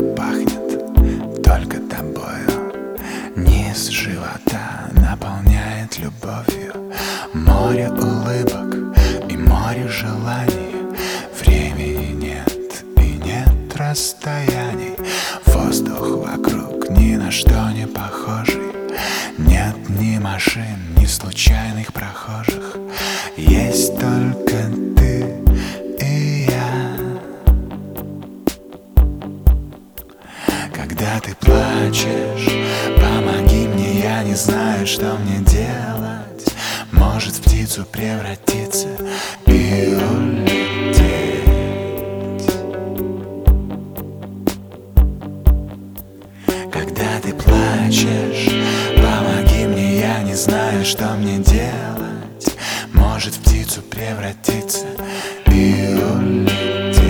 пахнет только тобою. Низ живота наполняет любовью. Море улыбок и море желаний. Времени нет и нет расстояний. Воздух вокруг ни на что не похожий. Нет ни машин, ни случайных прохожих. Есть только ты и я. Когда ты плачешь, помоги мне, я не знаю, что мне делать. Может, в птицу превратиться и улететь. Когда ты плачешь, помоги мне, я не знаю, что мне делать. Может, в птицу превратиться и улететь.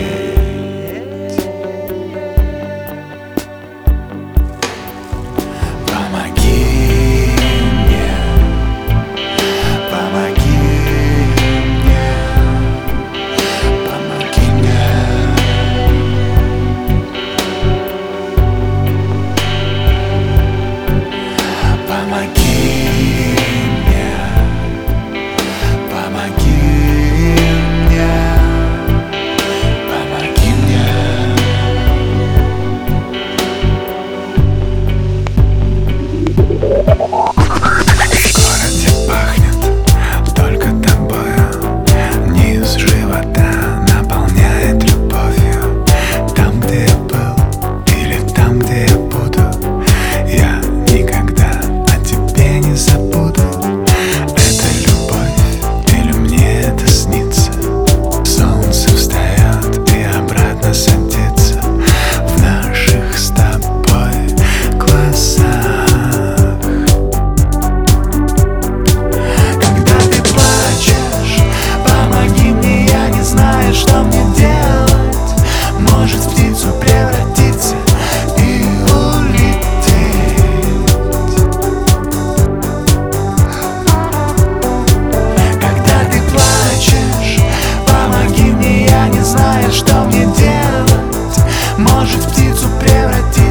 Что мне делать? Может, в птицу превратиться